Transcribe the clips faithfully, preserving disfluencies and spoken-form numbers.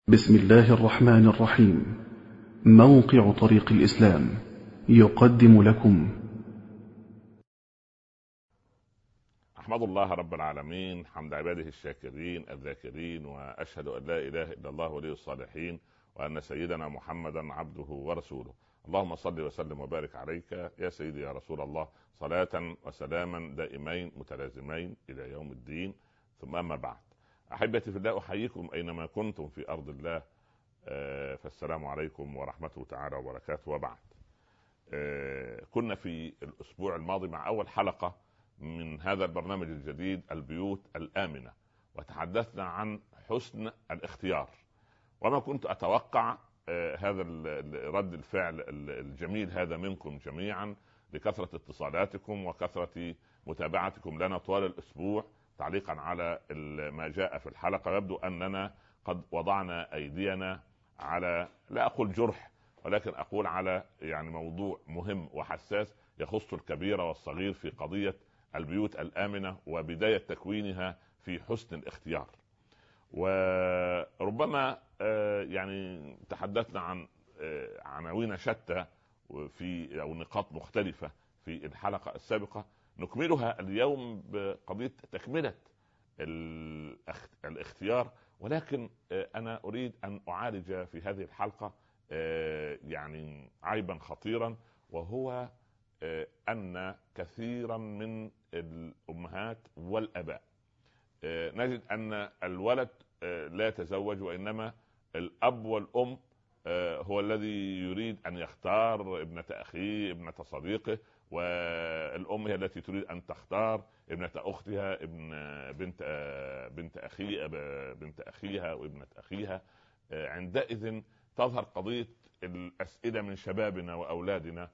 بسم الله الرحمن الرحيم. موقع طريق الإسلام يقدم لكم. أحمد الله رب العالمين حمد عباده الشاكرين الذاكرين، وأشهد أن لا إله إلا الله ولي الصالحين، وأن سيدنا محمدا عبده ورسوله. اللهم صل وسلم وبارك عليك يا سيدي يا رسول الله، صلاة وسلاما دائمين متلازمين إلى يوم الدين. ثم أما بعد، أحبتي في الله، أحييكم أينما كنتم في أرض الله، فالسلام عليكم ورحمته تعالى وبركاته. وبعد، كنا في الأسبوع الماضي مع أول حلقة من هذا البرنامج الجديد البيوت الآمنة، وتحدثنا عن حسن الاختيار، وما كنت أتوقع هذا رد الفعل الجميل هذا منكم جميعا لكثرة اتصالاتكم وكثرة متابعتكم لنا طوال الأسبوع تعليقا على ما جاء في الحلقة. يبدو أننا قد وضعنا أيدينا على، لا أقول جرح، ولكن أقول على يعني موضوع مهم وحساس يخص الكبير والصغير في قضية البيوت الآمنة وبداية تكوينها في حسن الاختيار. وربما يعني تحدثنا عن عناوين شتى في أو نقاط مختلفة في الحلقة السابقة، نكملها اليوم بقضية تكملة الاختيار. ولكن أنا أريد أن أعالج في هذه الحلقة يعني عيبا خطيرا، وهو أن كثيرا من الأمهات والأباء نجد أن الولد لا يتزوج، وإنما الأب والأم هو الذي يريد أن يختار ابنة أخيه ابنة صديقه، والأم هي التي تريد أن تختار ابنة أختها ابن بنت بنت أخي بنت أخيها وابنة أخيها. عندئذ تظهر قضية الأسئلة من شبابنا وأولادنا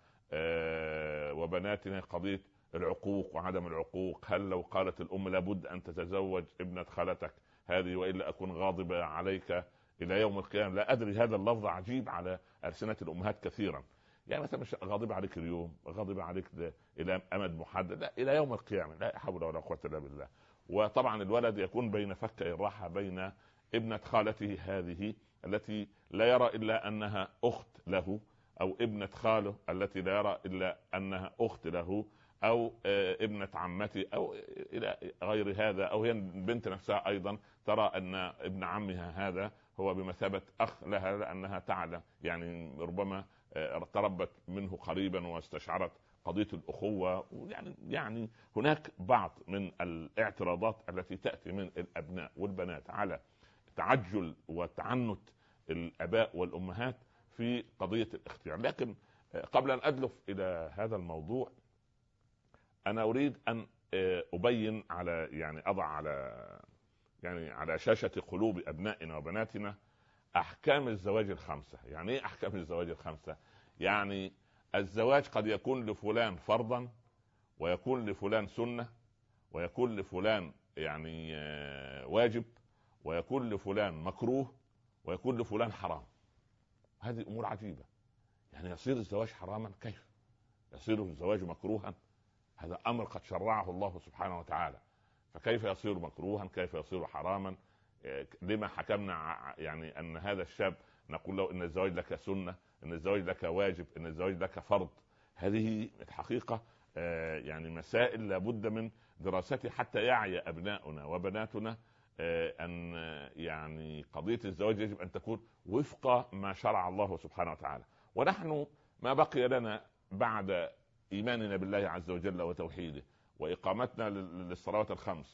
وبناتنا، قضية العقوق وعدم العقوق. هل لو قالت الأم لابد أن تتزوج ابنة خالتك هذه وإلا أكون غاضبة عليك إلى يوم القيامة؟ لا أدري، هذا اللفظ عجيب على ألسنة الأمهات كثيرا. يعني مثلا مش غاضبة عليك اليوم، غاضبة عليك إلى أمد محدد، لا إلى يوم القيامة. لا حول ولا قوة إلا بالله. وطبعا الولد يكون بين فك الراحة بين ابنة خالته هذه التي لا يرى إلا أنها أخت له، أو ابنة خاله التي لا يرى إلا أنها أخت له، أو ابنة عمتي، أو إلى غير هذا، أو هي البنت نفسها أيضا ترى أن ابن عمها هذا هو بمثابة أخ لها، لأنها تعلم يعني ربما تربت منه قريبا واستشعرت قضية الأخوة. يعني يعني هناك بعض من الاعتراضات التي تأتي من الأبناء والبنات على تعجل وتعنت الآباء والأمهات في قضية الاختيار. لكن قبل أن أدلف إلى هذا الموضوع، أنا أريد أن أبين على يعني أضع على يعني على شاشة قلوب أبنائنا وبناتنا أحكام الزواج الخمسة. يعني إيه أحكام الزواج الخمسة؟ يعني الزواج قد يكون لفلان فرضا، ويكون لفلان سنة، ويكون لفلان يعني واجب، ويكون لفلان مكروه، ويكون لفلان حرام. هذه أمور عجيبة. يعني يصير الزواج حراما؟ كيف يصير الزواج مكروها؟ هذا أمر قد شرعه الله سبحانه وتعالى، فكيف يصير مكروها؟ كيف يصير حراما؟ لما حكمنا يعني أن هذا الشاب نقول له إن الزواج لك سنة، إن الزواج لك واجب، إن الزواج لك فرض؟ هذه الحقيقة يعني مسائل لابد من دراستها حتى يعي أبناؤنا وبناتنا أن يعني قضية الزواج يجب أن تكون وفق ما شرع الله سبحانه وتعالى. ونحن ما بقي لنا بعد إيماننا بالله عز وجل وتوحيده وإقامتنا للصلوات الخمس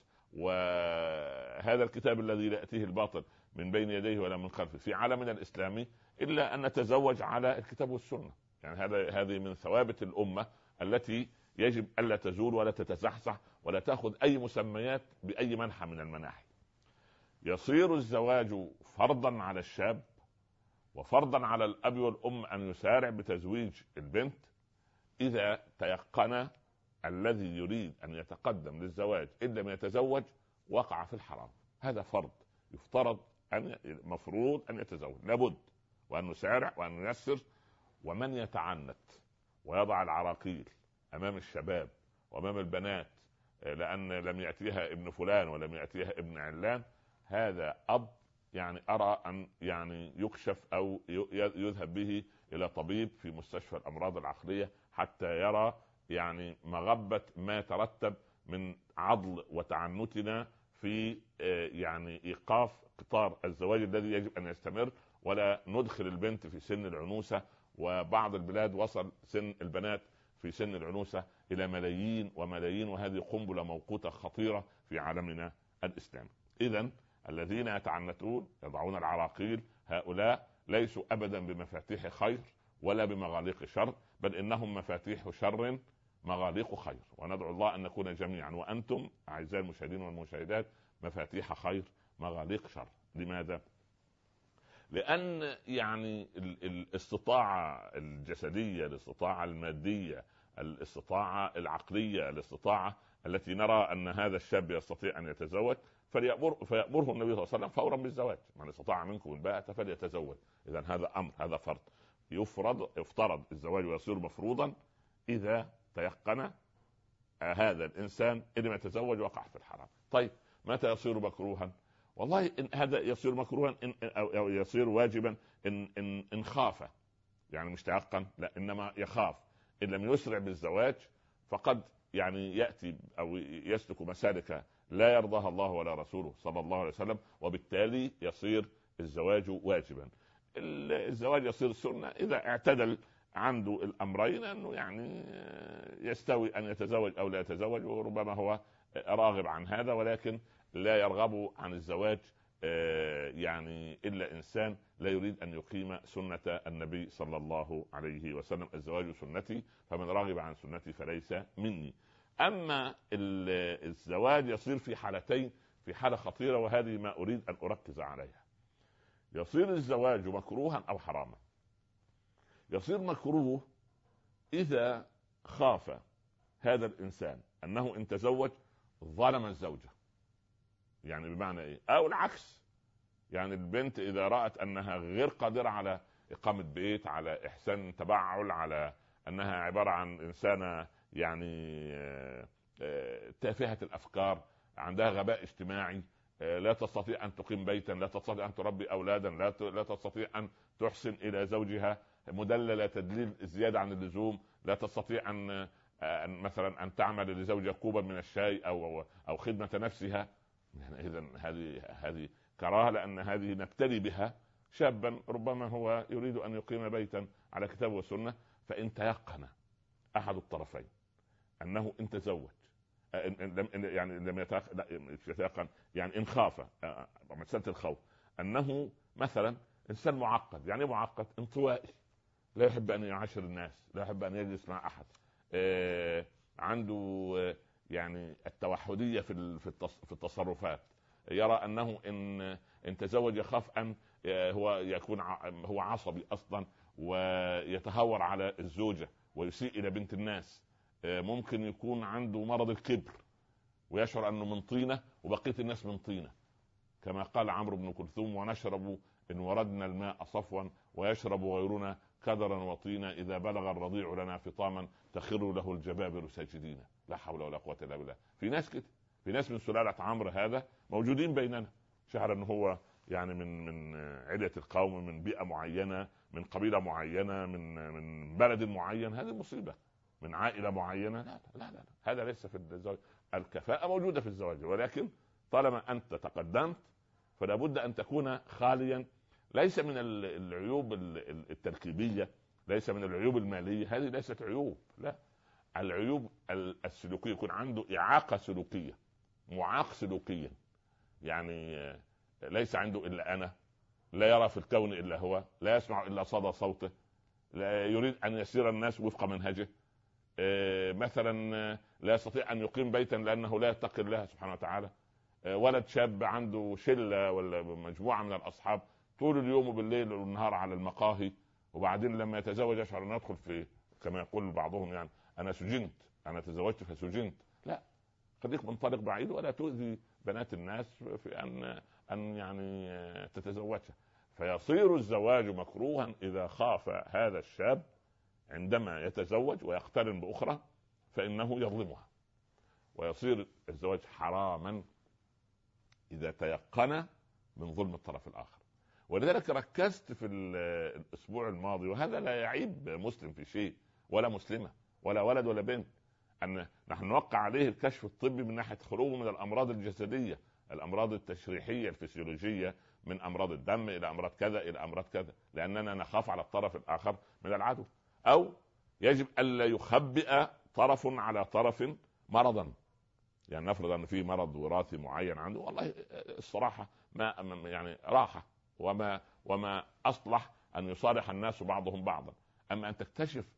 وهذا الكتاب الذي لا يأتيه الباطل من بين يديه ولا من خلفه في عالمنا الإسلامي، إلا أن نتزوج على الكتاب والسنة. يعني هذا هذه من ثوابت الأمة التي يجب ألا تزول ولا تتزحزح ولا تأخذ أي مسميات بأي منحى من المناحي. يصير الزواج فرضا على الشاب وفرضا على الأب والأم أن يسارع بتزويج البنت إذا تيقن الذي يريد أن يتقدم للزواج إن لم يتزوج وقع في الحرام. هذا فرض يفترض أن مفروض أن يتزوج، لابد وأن نسارع وأن نيسر. ومن يتعنت ويضع العراقيل أمام الشباب وأمام البنات لأن لم يأتيها ابن فلان ولم يأتيها ابن علان، هذا أب يعني ارى ان يعني يكشف او يذهب به الى طبيب في مستشفى الامراض العقليه حتى يرى يعني مغبه ما ترتب من عضل وتعنتنا في يعني ايقاف قطار الزواج الذي يجب ان يستمر، ولا ندخل البنت في سن العنوسه. وبعض البلاد وصل سن البنات في سن العنوسه الى ملايين وملايين، وهذه قنبله موقوته خطيره في عالمنا الاسلامي. اذا الذين يتعنتون يضعون العراقيل هؤلاء ليسوا ابدا بمفاتيح خير ولا بمغاليق شر، بل انهم مفاتيح شر مغاليق خير. وندعو الله ان نكون جميعا وانتم اعزائي المشاهدين والمشاهدات مفاتيح خير مغاليق شر. لماذا؟ لان يعني الاستطاعه الجسديه، الاستطاعه الماديه، الاستطاعه العقليه، الاستطاعه التي نرى ان هذا الشاب يستطيع ان يتزوج فليأمر فيأمره النبي صلى الله عليه وسلم فورا بالزواج. من استطاع منكم الباءة فليتزوج. اذا هذا امر، هذا فرض يفرض يفترض الزواج ويصير مفروضا اذا تيقن هذا الانسان ان لم يتزوج وقع في الحرام. طيب متى يصير مكروها؟ والله إن هذا يصير مكروها إن أو يصير واجبا إن إن إن خاف، يعني مش تيقن، لا إنما يخاف إن لم يسرع بالزواج فقد يعني يأتي أو يسلك مسالك لا يرضاها الله ولا رسوله صلى الله عليه وسلم، وبالتالي يصير الزواج واجبا. الزواج يصير سنة إذا اعتدل عنده الأمرين، أنه يعني يستوي أن يتزوج أو لا يتزوج، وربما هو راغب عن هذا، ولكن لا يرغب عن الزواج يعني إلا إنسان لا يريد أن يقيم سنة النبي صلى الله عليه وسلم. الزواج سنتي فمن راغب عن سنتي فليس مني. أما الزواج يصير في حالتين، في حالة خطيرة وهذه ما أريد أن أركز عليها. يصير الزواج مكروها أو حراما. يصير مكروه إذا خاف هذا الإنسان أنه إن تزوج ظلم الزوجة، يعني بمعنى إيه؟ أو العكس، يعني البنت إذا رأت أنها غير قادرة على إقامة بيت، على إحسان تبعل، على أنها عبارة عن إنسانة يعني تافهة الأفكار، عندها غباء اجتماعي، لا تستطيع أن تقيم بيتا، لا تستطيع أن تربي أولادا، لا لا تستطيع أن تحسن إلى زوجها، مدللة تدليل زيادة عن اللزوم، لا تستطيع أن مثلا أن تعمل لزوجها كوبا من الشاي أو أو خدمة نفسها. إذا هذه هذه كراهة، لأن هذه نبتلي بها شابا ربما هو يريد أن يقيم بيتا على كتاب وسنة، فإن تيقن أحد الطرفين أنه إن تزوج يعني لم يتيقن، يعني إن خاف، مسألة الخوف أنه مثلا إنسان معقد. يعني معقد انطوائي، لا يحب أن يعاشر الناس، لا يحب أن يجلس مع أحد، آه عنده آه يعني التوحدية في في التصرفات، يرى أنه إن إن تزوج يخاف أن هو يكون هو عصبي أصلا ويتهور على الزوجة ويسيء إلى بنت الناس. ممكن يكون عنده مرض الكبر ويشعر أنه من طينة وبقية الناس من طينة، كما قال عمرو بن كلثوم: ونشرب إن وردنا الماء صفوا ويشرب غيرنا كدرا وطينا، إذا بلغ الرضيع لنا فطاما تخر له الجبابر ساجدين. لا حول ولا قوة إلا بالله. في ناس كده، في ناس من سلالة عمرو هذا موجودين بيننا، شعر أنه هو يعني من من عدة القوم، من بيئة معينة، من قبيلة معينة، من من بلد معين. هذه مصيبة. من عائلة معينة، لا لا لا, لا. هذا ليس في الزواج. الكفاءة موجودة في الزواج، ولكن طالما أنت تقدمت فلا بد أن تكون خاليا، ليس من العيوب التركيبية، ليس من العيوب المالية، هذه ليست عيوب، لا، العيوب السلوكية. يكون عنده إعاقة سلوكية، معاق سلوكيا، يعني ليس عنده إلا أنا، لا يرى في الكون إلا هو، لا يسمع إلا صدى صوته، لا يريد أن يسير الناس وفق منهجه، مثلا لا يستطيع أن يقيم بيتا لأنه لا يتقي الله سبحانه وتعالى. ولد شاب عنده شلة ولا مجموعة من الأصحاب طول اليوم وبالليل والنهار على المقاهي، وبعدين لما يتزوج يشعر أن يدخل في، كما يقول بعضهم، يعني أنا سجنت، أنا تزوجت فسجنت. لا، خليك منطلق بعيد ولا تؤذي بنات الناس في أن أن يعني تتزوجها. فيصير الزواج مكروها إذا خاف هذا الشاب عندما يتزوج ويقترن بأخرى فإنه يظلمها. ويصير الزواج حراما إذا تيقن من ظلم الطرف الآخر. ولذلك ركزت في الأسبوع الماضي، وهذا لا يعيب مسلم في شيء ولا مسلمة ولا ولد ولا بنت، أن نحن نوقع عليه الكشف الطبي من ناحية خروجه من الأمراض الجسدية، الأمراض التشريحية الفسيولوجية، من أمراض الدم إلى أمراض كذا إلى أمراض كذا، لأننا نخاف على الطرف الآخر من العدو. أو يجب ألا يخبئ طرف على طرف مرضا، يعني نفرض أن في مرض وراثي معين عنده، والله الصراحة ما يعني راحة وما وما أصلح أن يصالح الناس بعضهم بعضا. أما أن تكتشف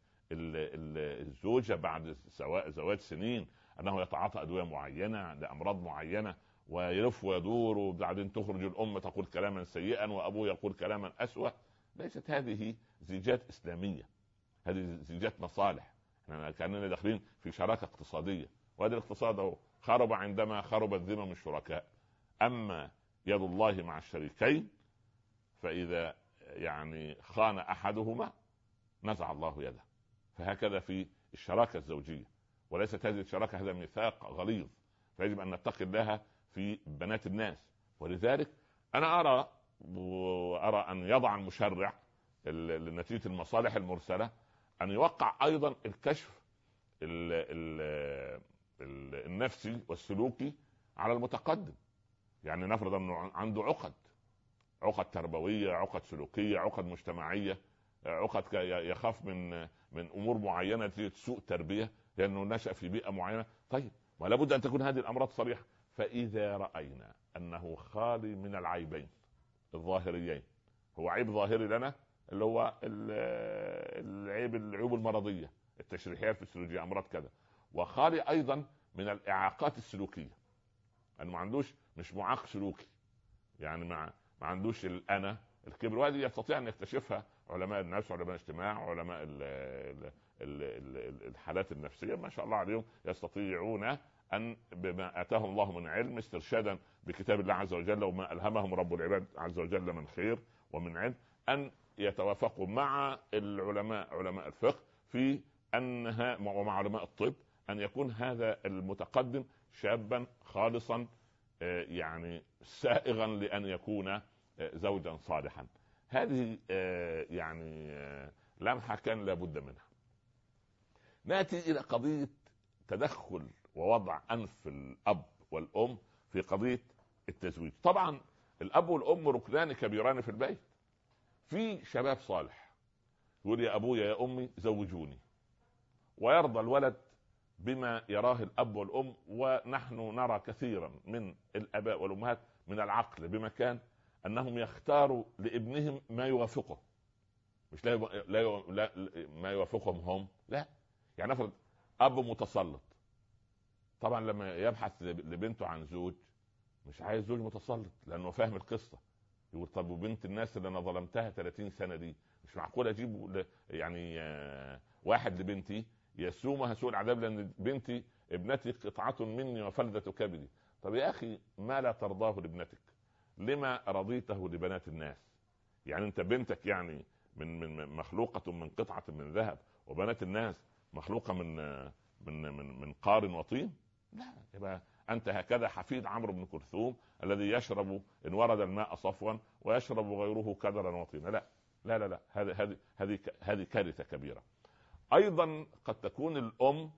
الزوجة بعد زواج سنين أنه يتعاطى أدوية معينة لأمراض معينة ويلف ويدور، وبعدين تخرج الأم تقول كلاما سيئا وأبوه يقول كلاما أسوأ، ليست هذه زيجات إسلامية، هذه زيجات مصالح. احنا كأننا داخلين في شراكة اقتصادية، وهذا الاقتصاد خرب عندما خربت ذمم الشركاء. أما يد الله مع الشريكين فإذا يعني خان أحدهما نزع الله يده. فهكذا في الشراكة الزوجية، وليست هذه الشراكة هذا ميثاق غليظ، فيجب أن نتقي لها في بنات الناس. ولذلك أنا أرى وأرى أن يضع المشرع لنتيجة المصالح المرسلة أن يوقع أيضا الكشف ال ال ال النفسي والسلوكي على المتقدم. يعني نفرض أنه عنده عقد عقد تربوية، عقد سلوكية، عقد مجتمعية، عقد يخاف من من أمور معينة سوء تربية لأنه نشأ في بيئة معينة. طيب، ولا بد أن تكون هذه الأمراض صريحة. فإذا رأينا أنه خالي من العيبين الظاهريين، هو عيب ظاهري لنا اللي هو العيب العيوب المرضية التشريحية الفسيولوجية أمراض كذا، وخالي أيضا من الإعاقات السلوكية، أنه ما عندوش مش معاق سلوكي، يعني ما ما عندوش الأنا الكبر، وهذه يستطيع أن يكتشفها علماء النفس وعلماء الاجتماع وعلماء ال ال ال الحالات النفسية ما شاء الله عليهم، يستطيعون أن بما آتاهم الله من علم استرشادا بكتاب الله عز وجل وما ألهمهم رب العباد عز وجل من خير ومن علم، أن يتوافقوا مع العلماء علماء الفقه في أنها ومع علماء الطب أن يكون هذا المتقدم شابا خالصا يعني سائغا لأن يكون زوجا صالحا. هذه يعني لمحة كان لابد منها. نأتي إلى قضية تدخل ووضع أنف الأب والأم في قضية التزويج. طبعا الأب والأم ركنان كبيران في البيت. في شباب صالح يقول يا أبويا يا أمي زوجوني، ويرضى الولد بما يراه الأب والأم. ونحن نرى كثيرا من الآباء والأمهات من العقل بمكان أنهم يختاروا لابنهم ما يوافقه، مش لا, لا, لا ما يوافقهم هم، لا. يعني نفرض أب متسلط، طبعا لما يبحث لبنته عن زوج مش عايز زوج متسلط لأنه فاهم القصة. يقول طب وبنت الناس اللي أنا ظلمتها ثلاثين سنة دي مش معقول أجيب يعني واحد لبنتي يسومها سوء العذاب لأن بنتي ابنتي قطعة مني وفلذة كبدي. طب يا أخي ما لا ترضاه لابنتك لما رضيته لبنات الناس؟ يعني أنت بنتك يعني من من مخلوقة من قطعة من ذهب، وبنات الناس مخلوقة من من من من قار وطين؟ لا. يبقى أنت هكذا حفيد عمرو بن كلثوم الذي يشرب إن ورد الماء صفوا ويشرب غيره كدرا وطينا. لا لا لا لا، هذه هذه هذه هذه كارثة كبيرة. أيضا قد تكون الأم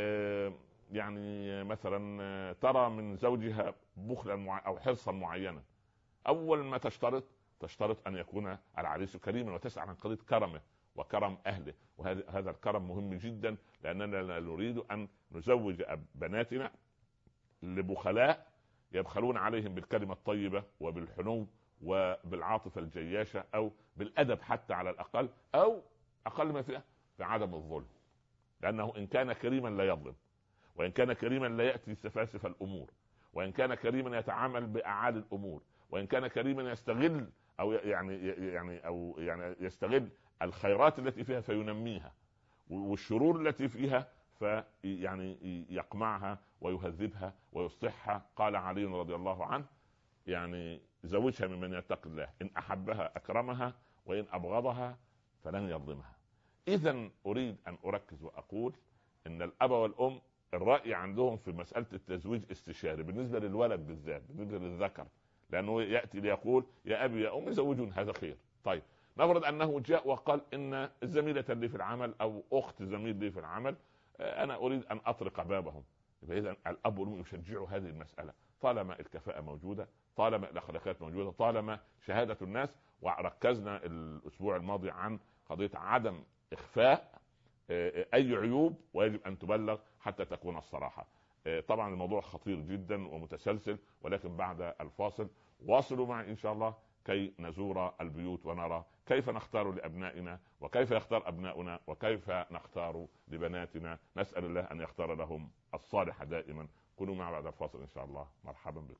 يعني مثلا ترى من زوجها بخلا أو حرصا معينا، أول ما تشترط تشترط أن يكون العريس كريما وتسعى عن قضية كرمه وكرم أهله. وهذا هذا الكرم مهم جدا، لأننا لا نريد أن نزوج بناتنا لبخلاء يبخلون عليهم بالكلمة الطيبة وبالحنو وبالعاطفة الجياشة أو بالأدب حتى على الأقل، أو أقل ما فيها بعدم الظلم. لأنه إن كان كريما لا يظلم، وإن كان كريما لا يأتي سفاسف الأمور، وإن كان كريما يتعامل بأعالي الأمور، وإن كان كريما يستغل أو يعني يعني أو يعني يستغل الخيرات التي فيها فينميها، والشرور التي فيها فيعني يقمعها ويهذبها ويصلحها. قال علي رضي الله عنه يعني زوجها ممن يتقي الله، إن أحبها أكرمها وإن أبغضها فلن يظلمها. إذن أريد أن أركز وأقول إن الأب والأم الرأي عندهم في مسألة التزويج استشاري بالنسبة للولد بالذات، بالنسبة للذكر، لانه ياتي ليقول يا ابي يا امي زوجون، هذا خير. طيب نفرض انه جاء وقال ان زميله لي في العمل او اخت زميل لي في العمل انا اريد ان اطرق بابهم، يبقى اذا الاب والام يشجعوا هذه المساله طالما الكفاءه موجوده، طالما الاخلاقيات موجوده، طالما شهاده الناس. وركزنا الاسبوع الماضي عن قضيه عدم اخفاء اي عيوب، ويجب ان تبلغ حتى تكون الصراحه. طبعا الموضوع خطير جدا ومتسلسل، ولكن بعد الفاصل واصلوا معي ان شاء الله كي نزور البيوت ونرى كيف نختار لابنائنا، وكيف يختار ابناؤنا، وكيف نختار لبناتنا. نسال الله ان يختار لهم الصالح دائما. كونوا معي بعد الفاصل ان شاء الله. مرحبا بكم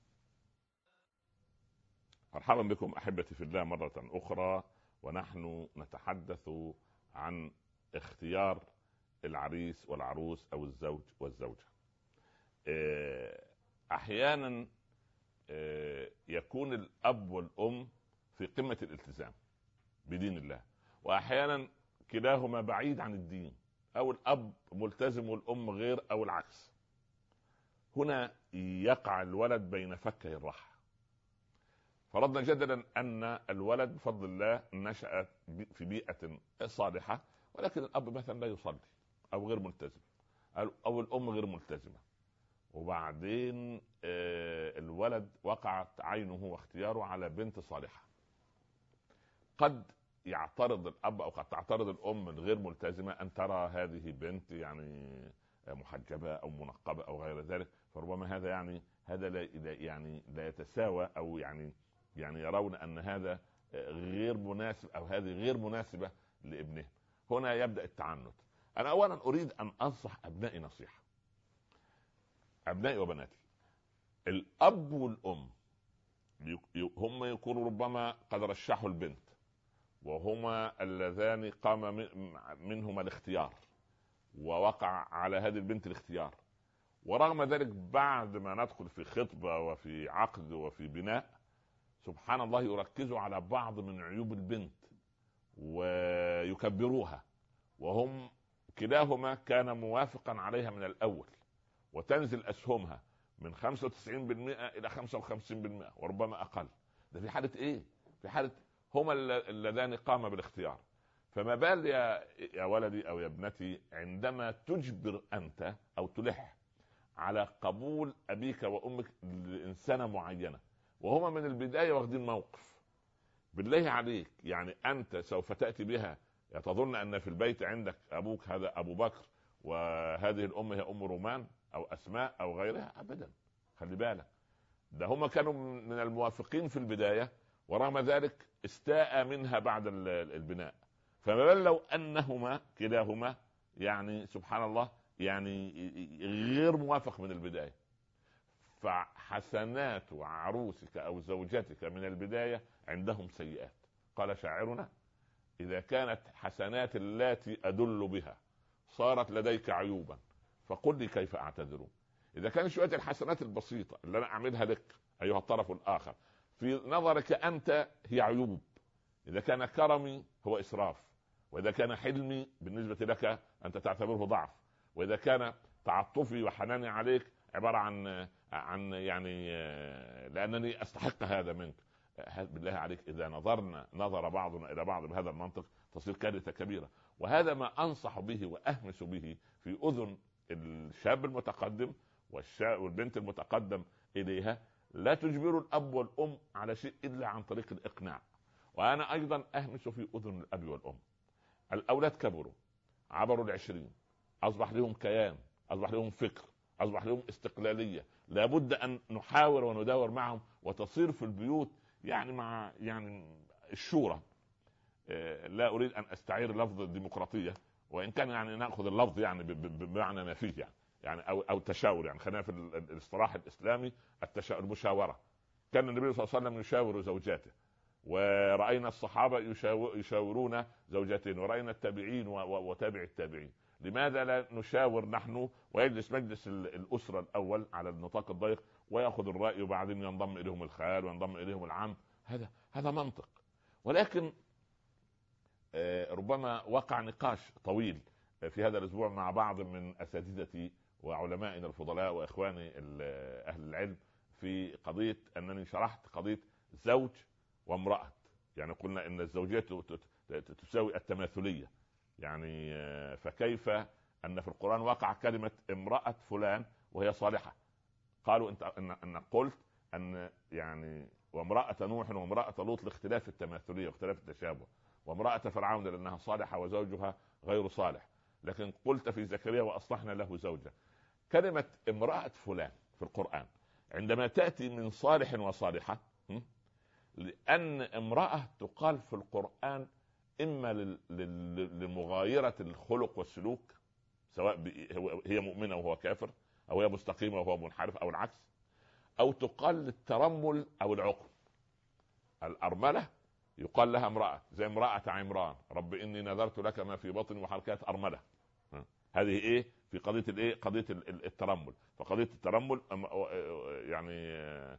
مرحبا بكم احبتي في الله مره اخرى، ونحن نتحدث عن اختيار العريس والعروس او الزوج والزوجه. احيانا يكون الاب والام في قمه الالتزام بدين الله، واحيانا كلاهما بعيد عن الدين، او الاب ملتزم والام غير، او العكس. هنا يقع الولد بين فكي الرحى. فرضنا جدلا ان الولد بفضل الله نشأ في بيئه صالحه، ولكن الاب مثلا لا يصلي او غير ملتزم، او الام غير ملتزمه، وبعدين الولد وقعت عينه واختياره على بنت صالحه. قد يعترض الاب او قد تعترض الام الغير ملتزمه ان ترى هذه بنت يعني محجبه او منقبه او غير ذلك، فربما هذا يعني هذا لا يعني لا يتساوى، او يعني يعني يرون ان هذا غير مناسب او هذه غير مناسبه لابنهم. هنا يبدا التعنت. انا اولا اريد ان انصح ابنائي نصيحه، ابنائي وبناتي. الاب والام هم يكونوا ربما قد رشحوا البنت، وهما اللذان قام منهما الاختيار، ووقع على هذه البنت الاختيار، ورغم ذلك بعد ما ندخل في خطبه وفي عقد وفي بناء، سبحان الله يركزوا على بعض من عيوب البنت ويكبروها، وهم كلاهما كان موافقا عليها من الاول، وتنزل اسهمها من خمسة وتسعين بالمئة الى خمسة وخمسين بالمئة وربما اقل. ده في حاله ايه؟ في حاله هما اللذان قام بالاختيار. فما بال يا يا ولدي او يا ابنتي عندما تجبر انت او تلح على قبول ابيك وامك لانسانه معينه، وهما من البدايه واخدين موقف. بالله عليك، يعني انت سوف تاتي بها تظن ان في البيت عندك ابوك هذا ابو بكر وهذه الام هي ام رومان او اسماء او غيرها؟ ابدا. خلي بالك، ده هما كانوا من الموافقين في البدايه، ورغم ذلك استاء منها بعد البناء. فما بال لو انهما كلاهما يعني سبحان الله يعني غير موافق من البدايه. فحسنات عروسك او زوجتك من البدايه عندهم سيئات. قال شاعرنا: اذا كانت حسنات اللاتي ادل بها صارت لديك عيوبا فقل لي كيف اعتذر. اذا كان شويه الحسنات البسيطه اللي انا اعملها لك ايها الطرف الاخر في نظرك انت هي عيوب، اذا كان كرمي هو اسراف، واذا كان حلمي بالنسبه لك انت تعتبره ضعف، واذا كان تعطفي وحناني عليك عباره عن عن يعني لانني استحق هذا منك. بالله عليك، اذا نظرنا نظر بعضنا الى بعض بهذا المنطق تصير كارثه كبيره. وهذا ما انصح به واهمس به في اذن الشاب المتقدم والبنت المتقدم اليها: لا تجبروا الاب والام على شيء الا عن طريق الاقناع. وانا ايضا اهمس في اذن الاب والام: الاولاد كبروا، عبروا العشرين، اصبح لهم كيان، اصبح لهم فكر، اصبح لهم استقلاليه. لابد ان نحاور ونداور معهم، وتصير في البيوت يعني مع يعني الشورى. لا اريد ان استعير لفظ الديمقراطيه، وان كان يعني ناخذ اللفظ يعني بمعنى ما فيه يعني يعني او او تشاور، يعني خلينا في الاصطلاح الاسلامي التشاور، المشاوره. كان النبي صلى الله عليه وسلم يشاور زوجاته، ورأينا الصحابة يشاورون زوجاتين، ورأينا التابعين وتابع التابعين. لماذا لا نشاور نحن ويجلس مجلس الأسرة الأول على النطاق الضيق ويأخذ الرأي، وبعدين ينضم إليهم الخال وينضم إليهم العم؟ هذا هذا منطق. ولكن ربما وقع نقاش طويل في هذا الأسبوع مع بعض من أساتذتي وعلمائنا الفضلاء وإخواني أهل العلم في قضيه انني شرحت قضيه زوج وامراه، يعني قلنا ان الزوجيه تساوي التماثليه، يعني فكيف ان في القران وقع كلمه امراه فلان وهي صالحه؟ قالوا انت ان, إن قلت ان يعني وامراه نوح وامراه لوط لاختلاف التماثليه واختلاف التشابه، وامراه فرعون لانها صالحه وزوجها غير صالح، لكن قلت في زكريا واصلحنا له زوجه. كلمه امراه فلان في القران عندما تاتي من صالح وصالحه، لان امراه تقال في القران اما لمغايره الخلق والسلوك، سواء هي مؤمنه وهو كافر، او هي مستقيمه وهو منحرف، او العكس، او تقال للترمل او العقم. الارمله يقال لها امراه، زي امراه عمران، رب اني نذرت لك ما في بطني وحركات ارمله. هذه ايه في قضيه الايه قضيه الترمل. فقضيه الترمل يعني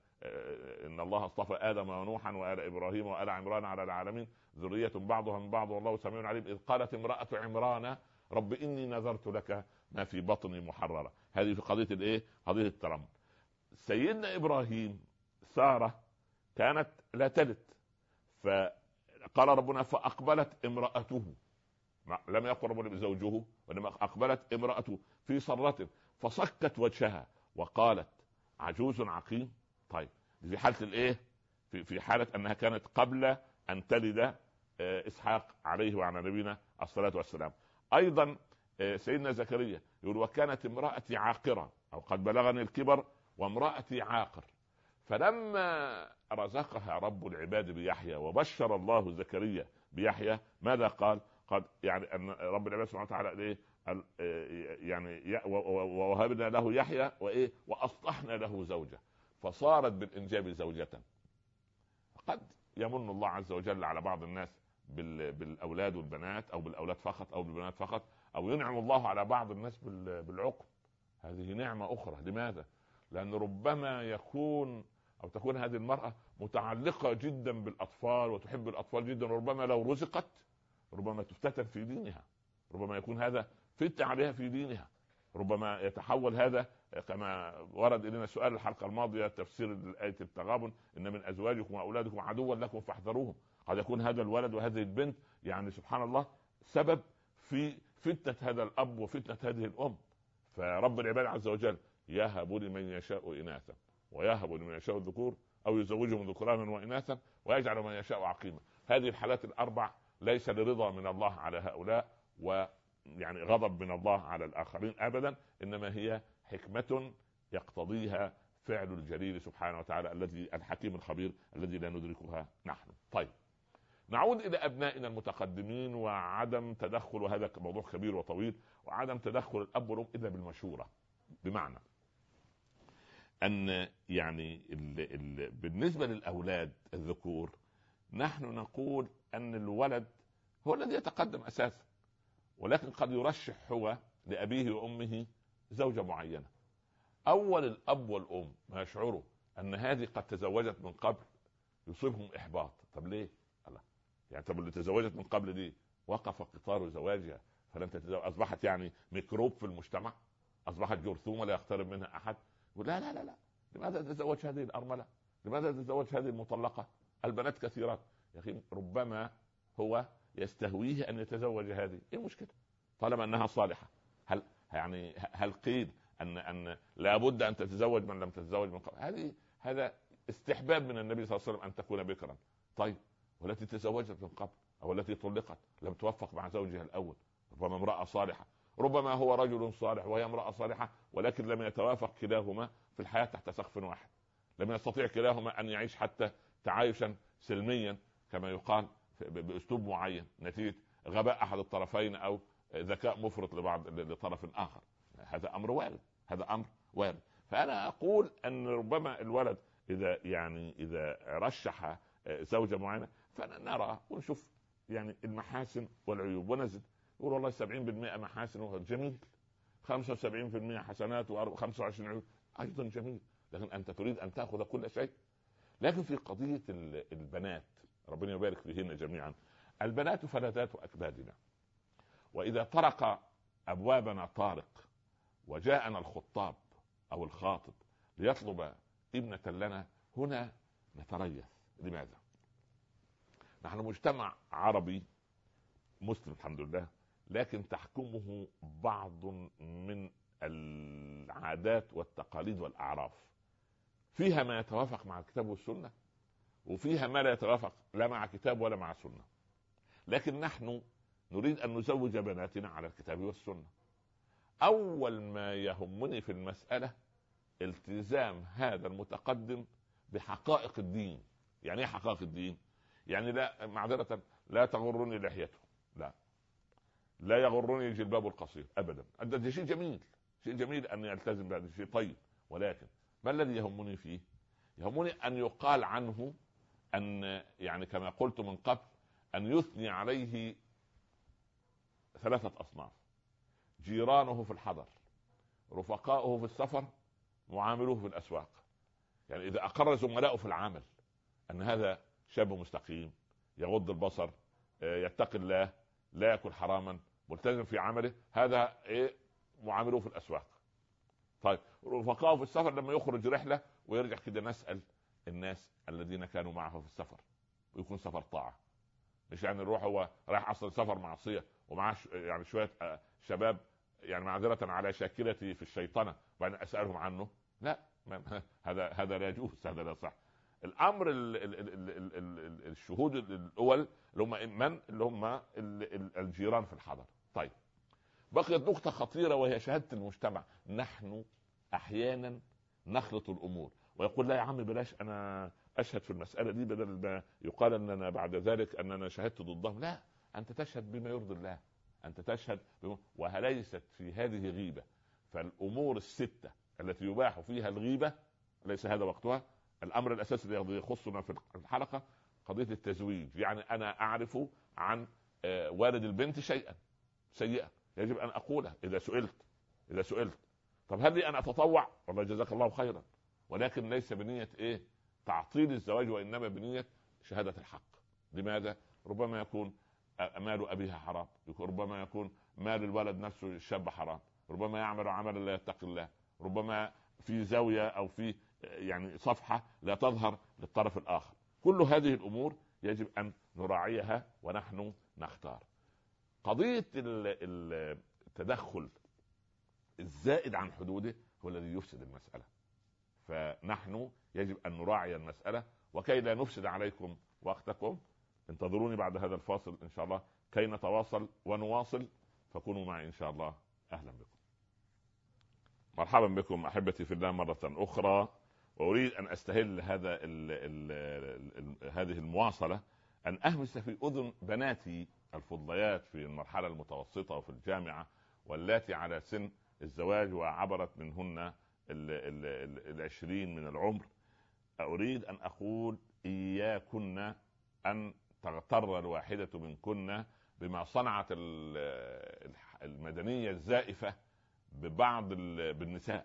ان الله اصطفى ادم ونوحا وآل ابراهيم وآل عمران على العالمين ذريه بعضها من بعض والله سميع عليم، اذ قالت امراه عمران رب اني نذرت لك ما في بطني محرره. هذه في قضيه الايه قضيه الترمل. سيدنا ابراهيم ساره كانت لا تلد، فقال ربنا فاقبلت امراته، لم يقل ربنا بزوجه وانما اقبلت امراته في صرة فصكت وجهها وقالت عجوز عقيم. طيب في حاله الايه في في حاله انها كانت قبل ان تلد اسحاق عليه وعلى نبينا الصلاه والسلام. ايضا سيدنا زكريا يقول وكانت امرأتي عاقرة، او قد بلغني الكبر وامرأتي عاقر. فلما رزقها رب العباد بيحيى وبشر الله زكريا بيحيى ماذا قال؟ قد يعني ان رب العباد سبحانه وتعالى ايه يعني ووهبنا له يحيى وايه واصلحنا له زوجه فصارت بالانجاب زوجة. قد يمن الله عز وجل على بعض الناس بالاولاد والبنات، او بالاولاد فقط او بالبنات فقط، او ينعم الله على بعض الناس بالعقم. هذه نعمة اخرى. لماذا؟ لان ربما يكون او تكون هذه المرأة متعلقة جدا بالاطفال وتحب الاطفال جدا، وربما لو رزقت ربما تفتتن في دينها، ربما يكون هذا فتنة عليها في دينها، ربما يتحول هذا كما ورد الينا سؤال الحلقة الماضية تفسير آية التغابن ان من ازواجكم واولادكم عدوا لكم فاحذروهم. قد يكون هذا الولد وهذه البنت يعني سبحان الله سبب في فتنة هذا الاب وفتنة هذه الام. فرب العباد عز وجل يهب لمن يشاء اناثا ويهب لمن يشاء الذكور او يزوجهم ذكرانا واناثا ويجعل من يشاء عقيما. هذه الحالات الاربع ليس لرضا من الله على هؤلاء ويعني غضب من الله على الاخرين ابدا، انما هي حكمة يقتضيها فعل الجليل سبحانه وتعالى الذي الحكيم الخبير الذي لا ندركها نحن. طيب نعود الى ابنائنا المتقدمين وعدم تدخل، وهذا موضوع كبير وطويل، وعدم تدخل الاب والام الا بالمشورة. بمعنى ان يعني ال ال بالنسبة للاولاد الذكور نحن نقول ان الولد هو الذي يتقدم اساسا، ولكن قد يرشح هو لابيه وامه زوجة معينة. اول الاب والام ما يشعروا ان هذه قد تزوجت من قبل يصيبهم احباط. طب ليه؟ الله يعني طب اللي تزوجت من قبل دي وقف قطار زواجها فلن تتزوج، اصبحت يعني ميكروب في المجتمع، اصبحت جرثومة لا يقترب منها احد. يقول لا لا لا لا لماذا تتزوج هذه الارملة؟ لماذا تتزوج هذه المطلقة؟ البنات كثيرات. يا اخي ربما هو يستهويه ان يتزوج هذه، ايه المشكلة طالما انها صالحة؟ هل يعني هل قيل ان ان لابد ان تتزوج من لم تتزوج من قبل؟ هذه هذا استحباب من النبي صلى الله عليه وسلم ان تكون بكرا. طيب والتي تزوجت من قبل او التي طلقت لم توفق مع زوجها الاول، ربما امرأة صالحة، ربما هو رجل صالح وهي امرأة صالحة، ولكن لم يتوافق كلاهما في الحياة تحت سقف واحد، لم يستطيع كلاهما ان يعيش حتى تعايشا سلميا كما يقال باسلوب معين نتيجة غباء احد الطرفين او ذكاء مفرط لبعض لطرف اخر. هذا امر وارد، هذا امر وارد. فانا اقول ان ربما الولد اذا يعني اذا رشح زوجة معينة فنرى ونشوف يعني المحاسن والعيوب ونزل يقول والله سبعين بالمئة محاسن وهو جميل، خمسة وسبعين بالمئة حسنات وخمسة وعشرين عيوب ايضا جميل، لكن انت تريد ان تاخذ كل شيء. لكن في قضية البنات ربنا يبارك فيهن جميعا، البنات فلذات اكبادنا، واذا طرق ابوابنا طارق وجاءنا الخطاب او الخاطب ليطلب ابنة لنا هنا نتريث. لماذا؟ نحن مجتمع عربي مسلم الحمد لله، لكن تحكمه بعض من العادات والتقاليد والأعراف، فيها ما يتوافق مع الكتاب والسنة، وفيها ما لا يتوافق لا مع كتاب ولا مع سنة. لكن نحن نريد أن نزوج بناتنا على الكتاب والسنة. أول ما يهمني في المسألة التزام هذا المتقدم بحقائق الدين. يعني ايه حقائق الدين؟ يعني لا، معذرة، لا تغرني لحيته، لا لا يغرني جلبابه القصير ابدا. ده شيء جميل، شيء جميل ان يلتزم بهذا الشيء، طيب، ولكن ما الذي يهمني فيه؟ يهمني ان يقال عنه ان، يعني كما قلت من قبل، ان يثني عليه ثلاثة اصناف: جيرانه في الحضر، رفقاؤه في السفر، معاملوه في الاسواق. يعني اذا اقر زملاؤه في العمل ان هذا شاب مستقيم، يغض البصر، يتقي الله، لا يأكل حراما، ملتزم في عمله، هذا ايه معاملوه في الاسواق. طيب رفقاؤه في السفر، لما يخرج رحله ويرجع كده نسال الناس الذين كانوا معه في السفر، ويكون سفر طاعه، مش يعني نروح هو رايح اصلا سفر معصيه ومعاه يعني شويه شباب يعني معذره على شاكلتي في الشيطنه وبعدين اسالهم عنه، لا، هذا هذا لا يجوز، هذا لا صح. الامر ال ال ال ال ال ال الشهود الاول اللي هم من اللي هم الجيران في الحضر. طيب بقيت نقطه خطيره وهي شهاده المجتمع. نحن احيانا نخلط الامور ويقول لا يا عم بلاش انا اشهد في المساله دي بدل ما يقال اننا بعد ذلك اننا شهدت ضدهم. لا، انت تشهد بما يرضي الله، انت تشهد بما... وليست في هذه غيبه. فالامور السته التي يباح فيها الغيبه ليس هذا وقتها. الامر الاساسي الذي يخصنا في الحلقه قضيه التزويج. يعني انا اعرف عن والد البنت شيئا سيئا يجب ان اقوله اذا سئلت اذا سئلت طب هل لي ان اتطوع؟ والله جزاك الله خيرا، ولكن ليس بنيه ايه تعطيل الزواج، وانما بنيه شهاده الحق. لماذا؟ ربما يكون مال ابيها حرام، ربما يكون مال الولد نفسه الشاب حرام، ربما يعمل عملا لا يتقي الله، ربما في زاويه او في يعني صفحه لا تظهر للطرف الاخر. كل هذه الامور يجب ان نراعيها ونحن نختار. قضيه التدخل الزائد عن حدوده هو الذي يفسد المساله، فنحن يجب ان نراعي المساله. وكي لا نفسد عليكم وقتكم انتظروني بعد هذا الفاصل ان شاء الله كي نتواصل ونواصل، فكونوا معي ان شاء الله. اهلا بكم، مرحبا بكم احبتي في الله مره اخرى. واريد ان استهل هذا ال ال ال هذه المواصله ان اهمس في اذن بناتي الفضليات في المرحله المتوسطه وفي الجامعه، واللاتي على سن الزواج وعبرت منهن ال ال ال العشرين من العمر. اريد ان اقول اياكن ان تغتر الواحده منكن بما صنعت المدنيه الزائفه ببعض بالنساء،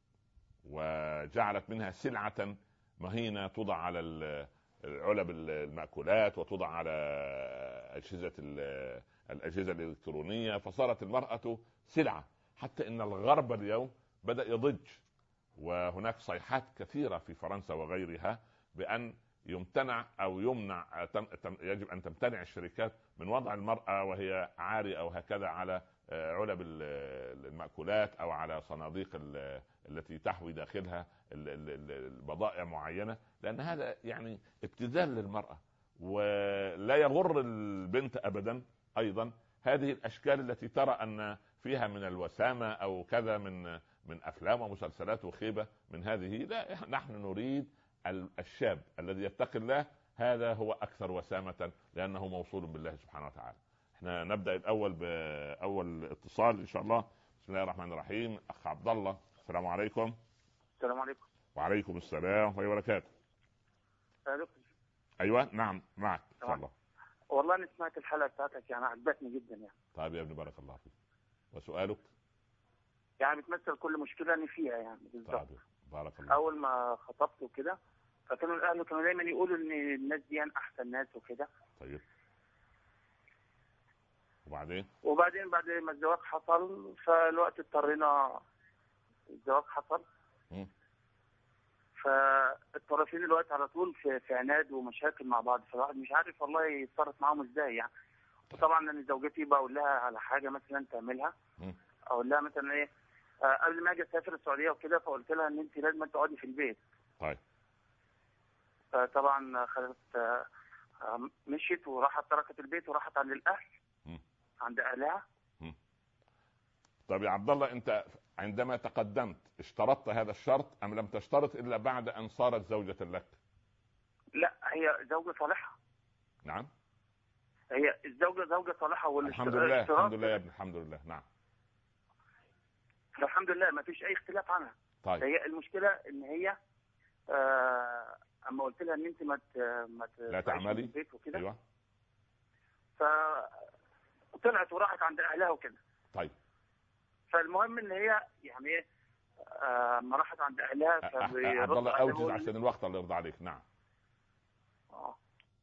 وجعلت منها سلعة مهينة توضع على علب المأكولات وتوضع على أجهزة الأجهزة الإلكترونية، فصارت المرأة سلعة. حتى إن الغرب اليوم بدأ يضج، وهناك صيحات كثيرة في فرنسا وغيرها بأن يمتنع أو يمنع، يجب أن تمتنع الشركات من وضع المرأة وهي عارية أو هكذا على علب المأكولات أو على صناديق التي تحوي داخلها البضائع معينة، لأن هذا يعني ابتذال للمرأة. ولا يغر البنت أبدا أيضا هذه الأشكال التي ترى أن فيها من الوسامة أو كذا من من أفلام ومسلسلات وخيبة من هذه. لا، نحن نريد الشاب الذي يتقي الله، هذا هو أكثر وسامة لأنه موصول بالله سبحانه وتعالى. احنا نبدأ الأول بأول اتصال إن شاء الله. بسم الله الرحمن الرحيم. أخ عبد الله، السلام عليكم. السلام عليكم. وعليكم السلام ورحمة الله وبركاته. أيوة نعم معك إن شاء الله. والله أنا سمعت الحلقة بتاعتك يعني عجبتني جدا يعني. طيب يا ابني بارك الله فيك. وسؤالك؟ يعني بتمثل كل مشكلة أنا فيها يعني بالظبط. طيب بارك الله. أول ما خطبت وكده فكانوا الأهل كانوا دايما يقولوا إن الناس دي يعني أحسن ناس وكده. طيب وبعدين؟ وبعدين بعد ما الزواج حصل فالوقت اضطرينا الزواج حصل. م. فالطرفين الوقت على طول في, في عناد ومشاكل مع بعض، فالواحد مش عارف والله يتصرف معاهم ازاي يعني. وطبعا انا زوجتي بقول لها على حاجه مثلا تعملها، اقول لها مثلا ايه، آه قبل ما اجي اسافر السعوديه وكده، فقلت لها ان انت لازم تقعدي في البيت. طيب. فطبعا خدت آه مشيت وراحت تركت البيت وراحت عند الاهل م. عند اهلها. م. طيب يا عبد الله، انت عندما تقدمت اشترطت هذا الشرط ام لم تشترط الا بعد ان صارت زوجة لك؟ لا، هي زوجة صالحة. نعم، هي الزوجة زوجة صالحة. الحمد لله الحمد لله يا ابن الحمد لله. نعم، الحمد لله ما فيش اي اختلاف عنها. طيب. هي المشكلة ان هي آه اما قلت لها ان انت ما ما لا تعملي البيت وكده، ايوه، فطلعت وراحت عند اهلها وكده. طيب. فالمهم ان هي يعني ايه، اما آه راحت عند اهلها عبد الله اوجز عشان الوقت الله يرضى عليك. نعم. اه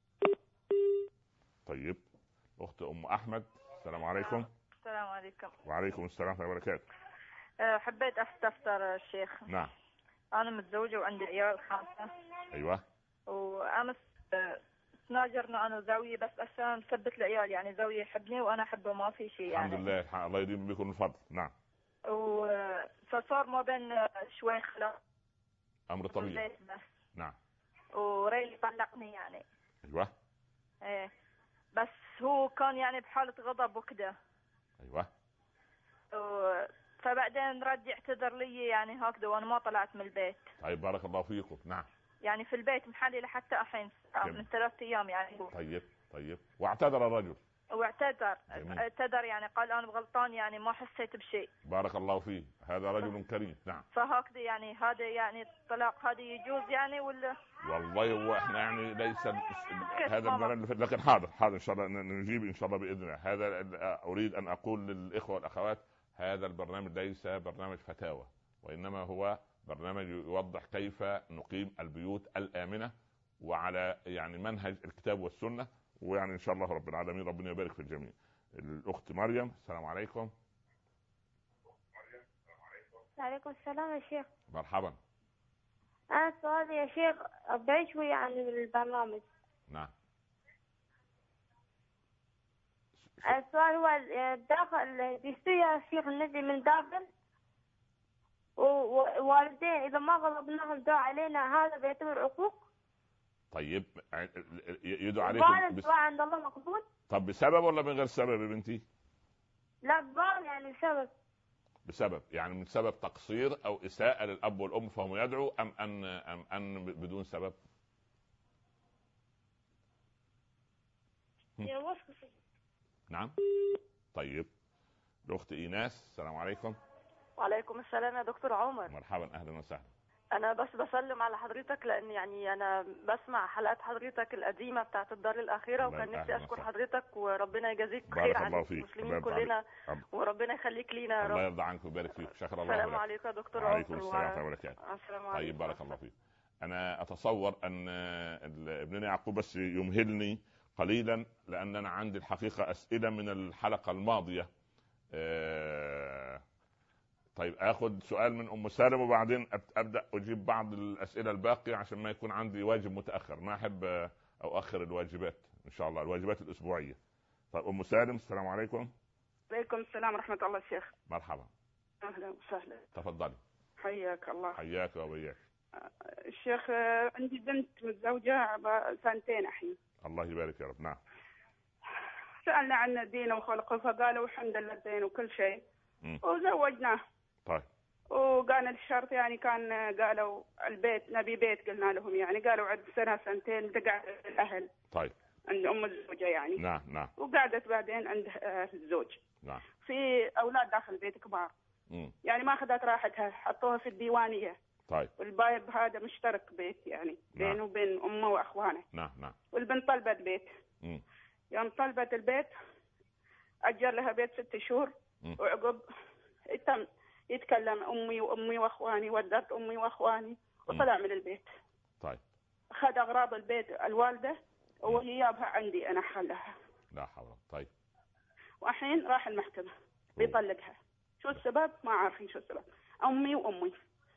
طيب، اخت ام احمد، السلام عليكم. السلام عليكم. وعليكم السلام ورحمه الله وبركاته. حبيت استفسر الشيخ. نعم. انا متزوجه وعندي عيال خمسه. ايوه. وامس تناجرنا انا وزوجي بس عشان نثبت العيال، يعني زوجي يحبني وانا احبه، ما في شيء يعني. الحمد لله، الله يديم بكم الفضل. نعم. فصار ما بين شوي خلاف، امر طبيعي. نعم. وريلي طلقني يعني. ايوه. ايه، بس هو كان يعني بحالة غضب وكده. ايوه. و... فبعدين رجع اعتذر لي يعني هكذا، وانا ما طلعت من البيت. طيب، بارك الله فيكم. نعم. يعني في البيت محلي لحتى الحين من ثلاث ايام يعني. هو. طيب طيب. واعتذر الرجل؟ واعتذر اعتذر يعني قال انا غلطان، يعني ما حسيت بشيء. بارك الله فيه، هذا رجل كريم. نعم. فهكذا يعني هذا يعني الطلاق هذا يجوز يعني ولا؟ والله هو احنا يعني ليس هذا البرنامج، لكن حاضر حاضر ان شاء الله نجيب ان شاء الله باذن الله. هذا اريد ان اقول للاخوه والاخوات، هذا البرنامج ليس برنامج فتاوى، وانما هو برنامج يوضح كيف نقيم البيوت الامنه وعلى يعني منهج الكتاب والسنه، ويعني ان شاء الله رب العالمين ربنا يبارك في الجميع. الاخت مريم، السلام عليكم. وعليكم السلام يا شيخ. مرحبا. أنا سؤالي يا شيخ بعيد شوية عن البرنامج. نعم. السؤال هو داخل بيصير يا شيخ النبي من داخل، ووالدين إذا ما غضبناهم دعوا علينا، هذا بيعتبر عقوق؟ طيب، يدعو عليكم بس عند الله مقبول؟ طب بسبب ولا من غير سبب يا بنتي؟ لا بقول يعني بسبب. بسبب يعني من سبب تقصير او اساءة للاب والام فهم يدعوا، ام ان ام ان بدون سبب؟ نعم. طيب، الاخت ايناس، السلام عليكم. وعليكم السلام يا دكتور عمر. مرحبا، اهلا وسهلا. انا بس بسلم على حضرتك، لان يعني انا بسمع حلقات حضرتك القديمه بتاعت الدار الاخيره، وكان نفسي اشكر حضرتك وربنا يجازيك خير عن المسلمين كلنا، وربنا يخليك لينا يا رب. الله يرضى عنك ويبارك فيك. شكرا الله. السلام عليكم يا دكتور عمر. وعليكم السلام ورحمه الله وبركاته. السلام عليكم. طيب، بارك الله فيك. انا اتصور ان ابننا يعقوب بس يمهلني قليلا، لان انا عندي الحقيقه اسئله من الحلقه الماضيه. أه طيب، اخذ سؤال من ام سالم وبعدين ابدا اجيب بعض الاسئله الباقيه، عشان ما يكون عندي واجب متاخر. ما احب او اخر الواجبات ان شاء الله، الواجبات الاسبوعيه. طيب، ام سالم، السلام عليكم. وعليكم السلام ورحمه الله الشيخ. مرحبا. اهلا وسهلا. تفضلي. حياك الله. حياك وبياك. الشيخ عندي بنت متزوجه سنتين الحين. الله يبارك يا رب. نعم. سالنا عن دينه وخلقه، فقالوا الحمد لله دين وكل شيء، وزوجناه. طيب. وكان الشرط يعني كان قالوا البيت نبي بيت، قلنا لهم يعني قالوا عد سنه سنتين تقعد الاهل. طيب. عند ام الزوجه يعني. نعم نعم. وقعدت بعدين عند الزوج. نعم. في اولاد داخل البيت كبار. امم يعني ما اخذت راحتها، حطوها في الديوانيه. طيب. والبايب هذا مشترك بيت يعني بينه نعم. وبين امه واخوانه. نعم نعم. والبنت طلبت بيت. امم يوم طلبت البيت اجر لها بيت ست شهور. وعقب تم يتكلم امي وامي واخواني، ودرت امي واخواني وطلع من البيت. طيب. اخذ اغراض البيت الوالده وهي جابها عندي انا حلها. لا حول. طيب. والحين راح المحكمه بيطلقها. شو السبب؟ ما عارفين شو السبب. امي وامي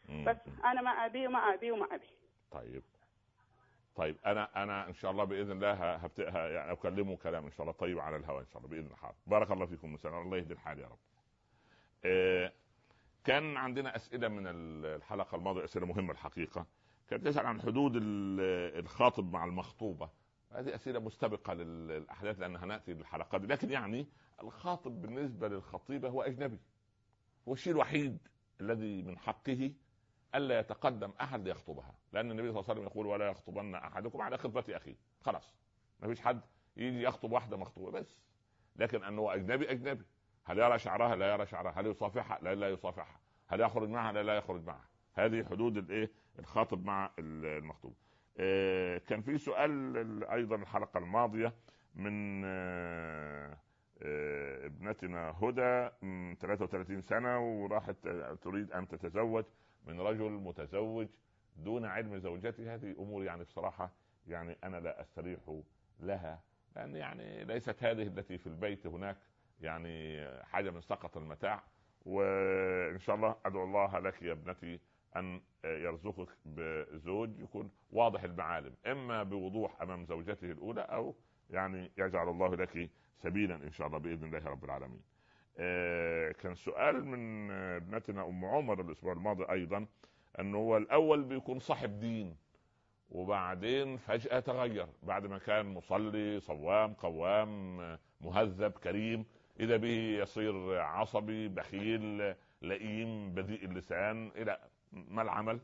بس انا مع ابي ومع ابي ومع ابي. طيب طيب انا انا ان شاء الله باذن الله هبتها يعني اكلمه كلام ان شاء الله طيب على الهواء ان شاء الله باذن الله. بارك الله فيكم مساء، الله يهدي الحال يا رب. إيه كان عندنا اسئله من الحلقه الماضيه، اسئله مهمه الحقيقه، كانت تسال عن حدود الخاطب مع المخطوبه. هذه اسئله مستبقه للاحداث لانها ناتي بالحلقات دي، لكن يعني الخاطب بالنسبه للخطيبه هو اجنبي، هو الشيء الوحيد الذي من حقه الا يتقدم احد ليخطبها، لان النبي صلى الله عليه وسلم يقول ولا يخطبن احدكم على خطبه اخيه. خلاص ما فيش حد يجي يخطب واحده مخطوبه بس، لكن انه اجنبي اجنبي. هل يرى شعرها؟ لا يرى شعرها. هل يصافحها؟ لا لا يصافحها. هل يخرج معها؟ لا لا يخرج معها. هذه حدود الايه الخاطب مع المخطوب. إيه كان في سؤال ايضا الحلقه الماضيه من إيه ابنتنا هدى ثلاثة وثلاثين سنه وراحت تريد ان تتزوج من رجل متزوج دون علم زوجتي. هذه امور يعني بصراحه يعني انا لا استريح لها، لان يعني ليست هذه التي في البيت، هناك يعني حاجه من سقط المتاع. وان شاء الله ادعو الله لك يا ابنتي ان يرزقك بزوج يكون واضح المعالم، اما بوضوح امام زوجته الاولى او يعني يجعل الله لك سبيلا ان شاء الله باذن الله رب العالمين. كان سؤال من ابنتنا ام عمر الاسبوع الماضي ايضا، انه هو الاول بيكون صاحب دين وبعدين فجأة تغير، بعد ما كان مصلي صوام قوام مهذب كريم، اذا به يصير عصبي بخيل لئيم بذيء اللسان. الى ما العمل؟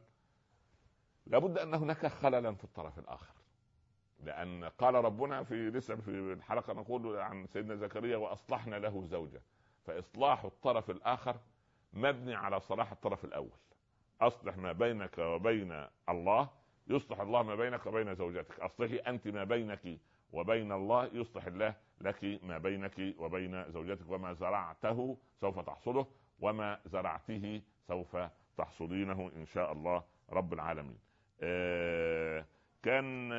لابد ان هناك خللا في الطرف الاخر، لان قال ربنا في لسه في الحلقه نقول عن سيدنا زكريا واصلحنا له زوجه، فاصلاح الطرف الاخر مبني على صلاح الطرف الاول. اصلح ما بينك وبين الله يصلح الله ما بينك وبين زوجتك، اصلحي انت ما بينك وبين الله يصلح الله لك ما بينك وبين زوجتك، وما زرعته سوف تحصده وما زرعته سوف تحصدينه ان شاء الله رب العالمين. آه كان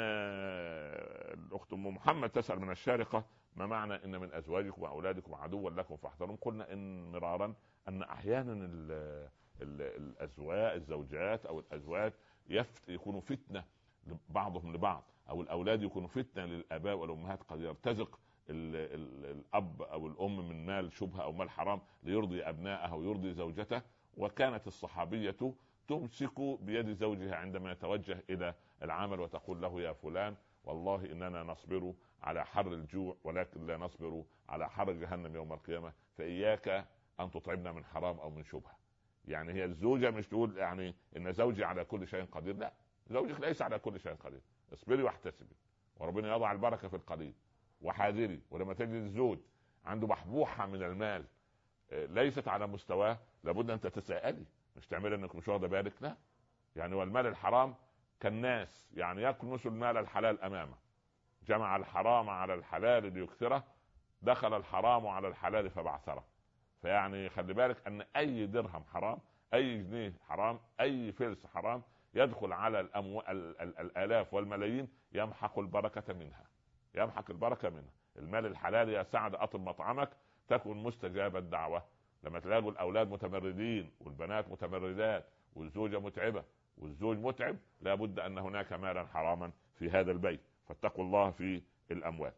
آه الاخت ام محمد تسال من الشارقه ما معنى ان من ازواجكم واولادكم عدوا لكم فاحذرهم؟ قلنا ان مرارا ان احيانا ال ال الازواج الزوجات او الازواج يفت يكونوا فتنه بعضهم لبعض، او الاولاد يكونوا فتنه للاباء والامهات، قد يرتزق ال ال الاب او الام من مال شبهه او مال حرام ليرضي ابنائه ويرضي زوجته. وكانت الصحابيه تمسك بيد زوجها عندما يتوجه الى العمل وتقول له يا فلان والله اننا نصبر على حر الجوع ولكن لا نصبر على حر جهنم يوم القيامه، فاياك ان تطعمنا من حرام او من شبهه. يعني هي الزوجه مش تقول يعني ان زوجي على كل شيء قدير، لا، زوجك ليس على كل شيء قدير. اصبري واحتسبي وربنا يضع البركه في القليل، وحاذري. ولما تجد الزوج عنده بحبوحه من المال ليست على مستواه لابد ان تتساءلي، مش تعملي انك مش واخده بالك، لا. يعني والمال الحرام كالناس يعني ياكل مثل المال الحلال امامه، جمع الحرام على الحلال ليكثره، دخل الحرام على الحلال فبعثره. فيعني خلي بالك ان اي درهم حرام، اي جنيه حرام، اي فلس حرام يدخل على الأموال الالاف والملايين يمحق البركه منها، يمحق البركه منها. المال الحلال يا سعد اطب مطعمك تكون مستجاب الدعوه. لما تلاقوا الاولاد متمردين والبنات متمردات والزوجه متعبه والزوج متعب، لابد ان هناك مالا حراما في هذا البيت، فاتقوا الله في الاموال.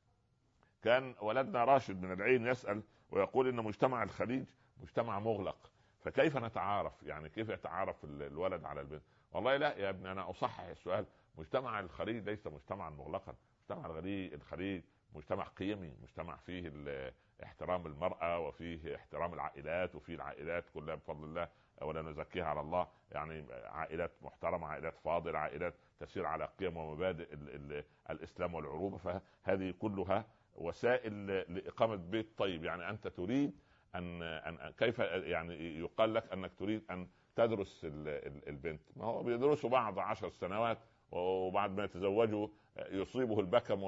كان ولدنا راشد من العين يسأل ويقول ان مجتمع الخليج مجتمع مغلق، فكيف نتعارف؟ يعني كيف يتعارف الولد على البنت؟ والله لا يا ابني، انا اصحح السؤال. مجتمع الخليج ليس مجتمعا مغلقا، مجتمع الخليج مجتمع قيمي، مجتمع فيه احترام المرأة وفيه احترام العائلات، وفيه العائلات كلها بفضل الله ولا نزكيها على الله، يعني عائلات محترمة، عائلات فاضلة، عائلات تسير على قيم ومبادئ ال ال الإسلام والعروبة. فهذه كلها وسائل لإقامة بيت طيب. يعني أنت تريد أن, أن كيف يعني يقال لك أنك تريد أن تدرس البنت؟ ما هو بيدرسوا بعض عشر سنوات وبعد ما يتزوجوا يصيبه البكم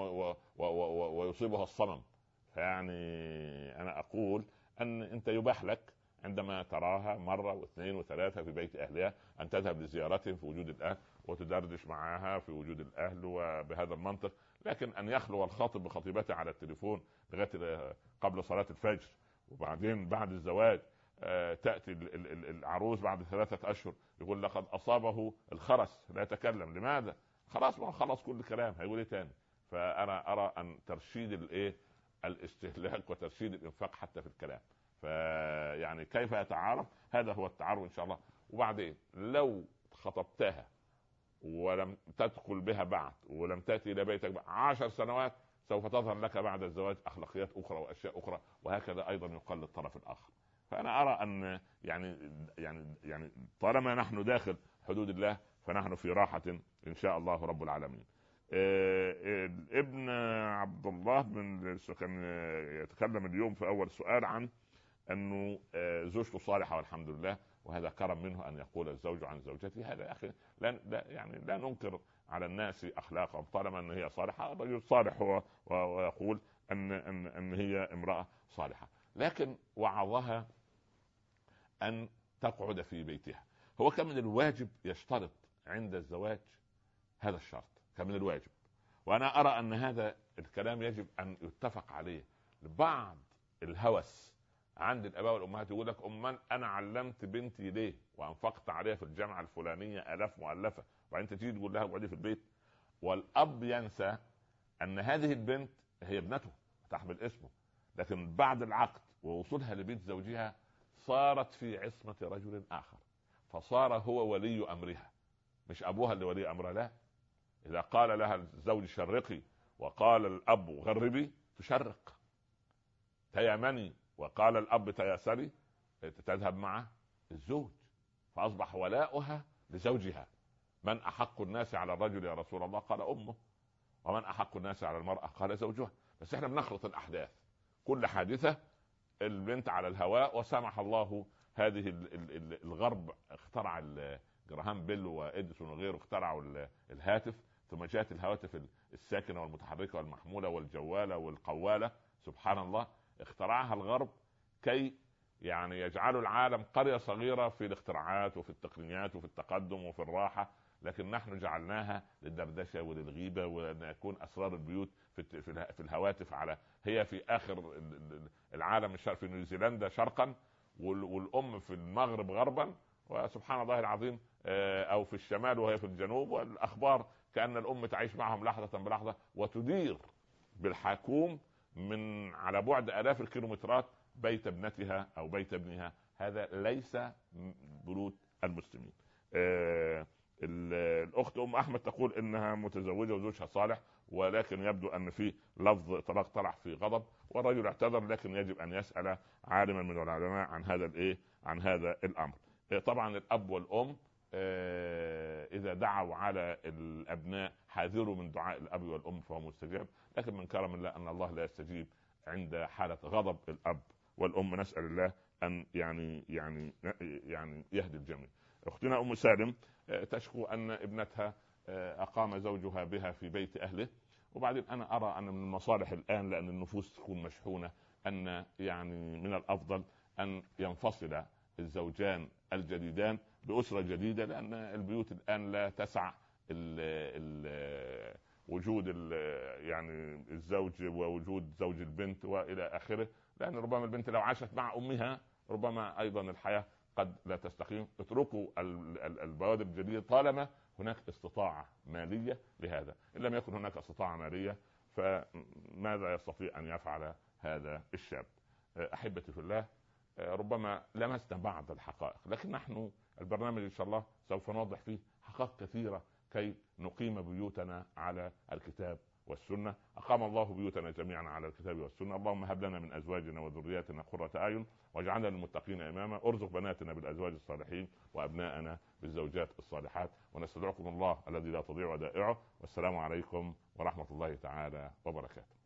ويصيبها الصمم. فيعني أنا أقول أن أنت يباح لك عندما تراها مرة واثنين وثلاثة في بيت أهلها أن تذهب لزيارتهم في وجود الأهل وتدردش معها في وجود الأهل وبهذا المنطق. لكن أن يخلو الخاطب بخطيبته على التليفون لغاية قبل صلاة الفجر وبعدين بعد الزواج تأتي العروس بعد ثلاثة أشهر يقول لقد أصابه الخرس لا يتكلم. لماذا؟ خلاص ما خلص كل كلام، هيقول ايه تاني؟ فأنا أرى أن ترشيد الايه الاستهلاك وترشيد الإنفاق حتى في الكلام. فيعني كيف يتعارف؟ هذا هو التعارف إن شاء الله. وبعدين لو خطبتها ولم تدخل بها بعد ولم تأتي إلى بيتك بعد عشر سنوات سوف تظهر لك بعد الزواج أخلاقيات أخرى وأشياء أخرى، وهكذا أيضا يقال للطرف الآخر. فأنا أرى أن يعني يعني يعني طالما نحن داخل حدود الله فنحن في راحة إن شاء الله رب العالمين. ابن عبد الله من كان يتكلم اليوم في أول سؤال عن أنه زوجته صالحة والحمد لله، وهذا كرم منه أن يقول الزوج عن زوجته. هذا يا أخي لا يعني لا ننكر على الناس أخلاقهم طالما أن هي صالحة. الرجل صالح هو ويقول أن أن أن هي امرأة صالحة، لكن وعظها أن تقعد في بيتها. هو كان من الواجب يشترط عند الزواج هذا الشرط، كان من الواجب. وأنا أرى أن هذا الكلام يجب أن يتفق عليه. بعض الهوس عند الآباء والأمهات يقول لك أمان أنا علمت بنتي ليه وأنفقت عليها في الجامعة الفلانية آلاف مؤلفة، وبعدين تيجي تقول لها اقعدي في البيت. والأب ينسى أن هذه البنت هي ابنته تحمل اسمه، لكن بعد العقد ووصولها لبيت زوجها صارت في عصمة رجل آخر، فصار هو ولي أمرها مش أبوها اللي ولي أمرها. لا، إذا قال لها الزوج شرقي وقال الأب غربي تشرق، تيمني وقال الأب تياسري تذهب مع الزوج، فأصبح ولاؤها لزوجها. من أحق الناس على الرجل يا رسول الله؟ قال أمه. ومن أحق الناس على المرأة؟ قال زوجها. بس احنا بنخلط الأحداث، كل حادثة البنت على الهواء، وسمح الله هذه الغرب اخترع جراهام بيل وإديسون وغيره اخترعوا الهاتف، ثم جاءت الهواتف الساكنة والمتحركة والمحمولة والجوالة والقوالة. سبحان الله، اخترعها الغرب كي يعني يجعلوا العالم قرية صغيرة في الاختراعات وفي التقنيات وفي التقدم وفي الراحة، لكن نحن جعلناها للدردشة وللغيبة، وأن يكون أسرار البيوت في في الهواتف على هي في آخر العالم الشرقي في نيوزيلندا شرقا، والأم في المغرب غربا، وسبحان الله العظيم أو في الشمال وهي في الجنوب، والأخبار كأن الأم تعيش معهم لحظة بلحظة وتدير بالحاكوم من على بعد آلاف الكيلومترات بيت ابنتها أو بيت ابنها. هذا ليس بيوت المسلمين. آه الأخت أم أحمد تقول إنها متزوجة وزوجها صالح، ولكن يبدو أن في لفظ طلاق طلع في غضب، والرجل اعتذر، لكن يجب أن يسأل عالما من العلماء عن هذا الإيه عن هذا الأمر. آه طبعا الأب والأم آه إذا دعوا على الأبناء حاذروا من دعاء الأب والأم فهو مستجاب، لكن من كرم الله أن الله لا يستجيب عند حالة غضب الأب والأم. نسأل الله أن يعني يعني يعني يهدي الجميع. أختنا أم سالم تشكو أن ابنتها أقام زوجها بها في بيت أهله، وبعدين أنا أرى أن من المصالح الآن لأن النفوس تكون مشحونة أن يعني من الأفضل أن ينفصل الزوجان الجديدان بأسرة جديدة، لأن البيوت الآن لا تسع ال ال وجود ال يعني الزوج ووجود زوج البنت وإلى آخره، لأن ربما البنت لو عاشت مع أمها ربما أيضا الحياة قد لا تستقيم. اتركوا البوادر الجديدة طالما هناك استطاعة مالية لهذا. إن لم يكن هناك استطاعة مالية فماذا يستطيع أن يفعل هذا الشاب؟ أحبتي في الله، ربما لمسنا بعض الحقائق، لكن نحن البرنامج إن شاء الله سوف نوضح فيه حقائق كثيرة كي نقيم بيوتنا على الكتاب والسنة. أقام الله بيوتنا جميعا على الكتاب والسنة. اللهم هب لنا من أزواجنا وذرياتنا قرة أعين واجعلنا للمتقين إماما. ارزق بناتنا بالأزواج الصالحين وأبناءنا بالزوجات الصالحات، ونستودعكم الله الذي لا تضيع ودائعه، والسلام عليكم ورحمة الله تعالى وبركاته.